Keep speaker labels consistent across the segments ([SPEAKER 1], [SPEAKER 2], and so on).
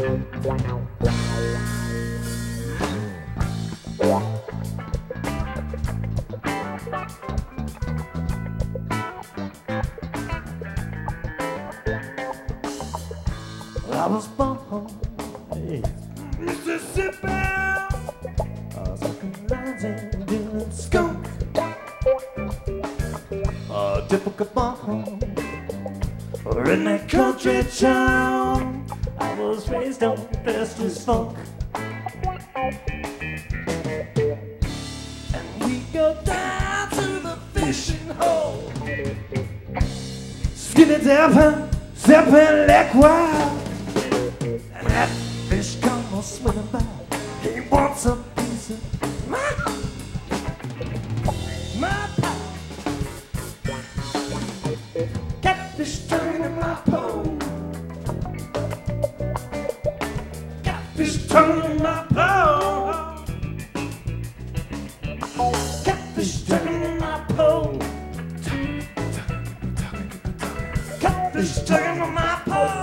[SPEAKER 1] I was born in Mississippi. I was looking lines and dealing skunk. A typical born in that country town. I was raised on Festus funk. And we go down to the fishing hole. Skinny dapping, stepping like wild. And that fish comes swimming by. He wants a piece of my pie. Catfish turning my pole. Catfish turning my pole. Catfish turning my pole. Catfish turning my pole.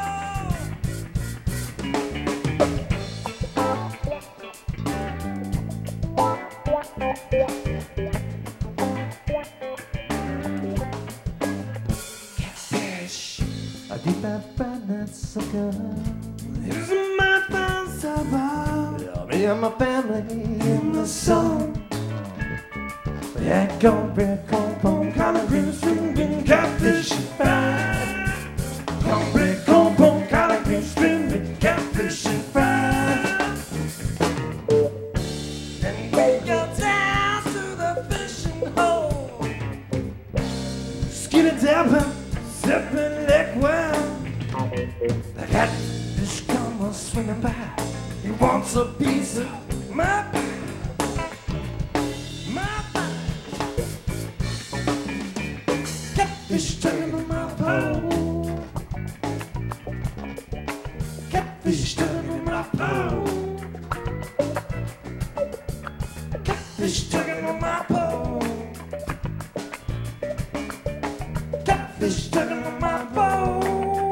[SPEAKER 1] Catfish, I did not find that sucker. It's my thoughts about me and my family in the sun. We had cornbread, corn pone, collard greens, string bean, catfish and fries. Cornbread, corn pone, collard greens, string bean, catfish and fries. And we go down to the fishing hole. Skinny dapping, stepping like wild. The catfish comes swinging by. He wants a piece of my pie. Catfish turning my pole. Catfish turning my pole. Catfish turning my pole. Catfish turning my pole.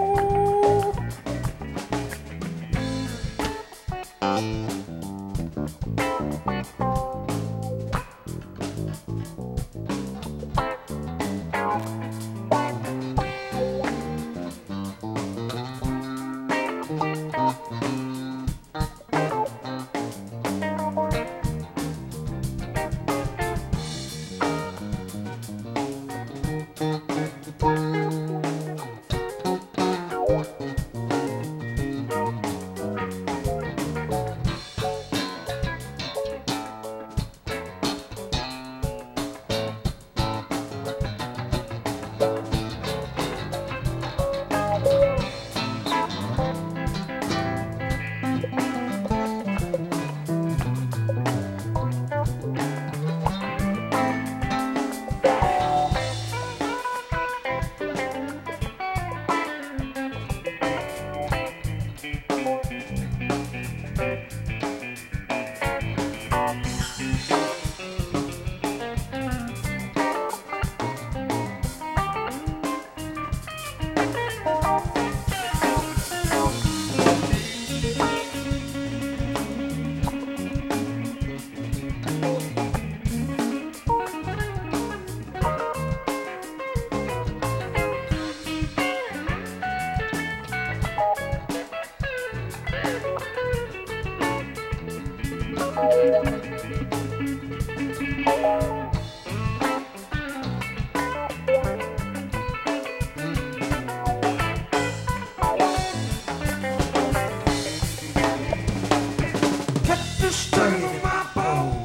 [SPEAKER 1] Catfish turning my pole.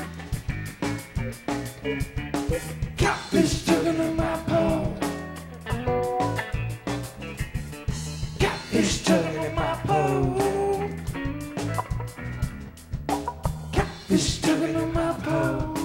[SPEAKER 1] Catfish turning my pole. Catfish turning my pole. Catfish turning my pole.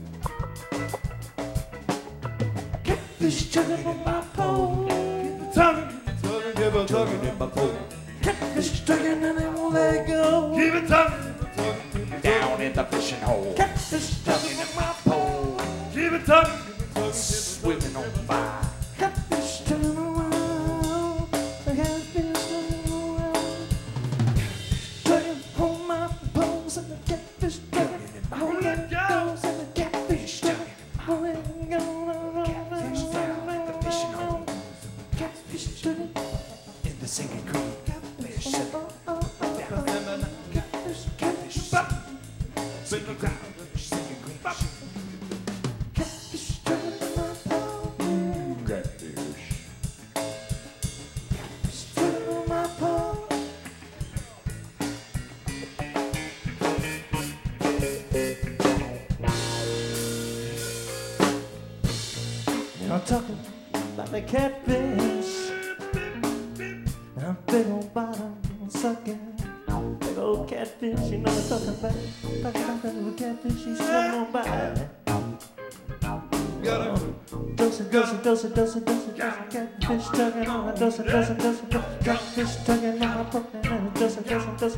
[SPEAKER 1] Catfish turning my pole. Keep it tugging in my pole. Catfish tugging and they won't let go. Keep it tugging. Down in the fishing hole. Catfish tugging in my pole. Keep it tugging. Swimming on by. Catfish turning around. The catfish turning around. the singing creek. Catfish, catfish, singing creek, singing creek. Catfish, turn my pole. I'm talking about the catfish. I'm big old bottom sucking. Big old catfish, you know what I'm talking about. Talking about that little catfish, she's swimming on by. Dosey, catfish tugging on my dosey, catfish tugging on my poke, dosey, catfish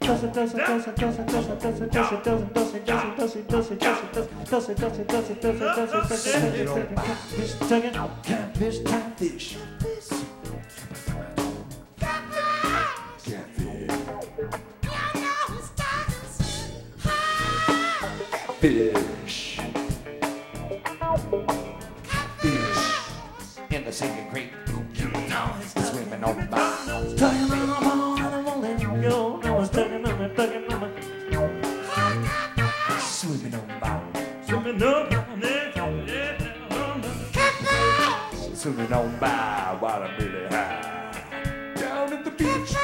[SPEAKER 1] tugging, catfish. Fish. Fish in the singing creek. Swimming on by. Tugging on my bone and I'm only go. Now it's tugging on me. Swimming on by. Swimming on by while I'm really high. Down at the beach.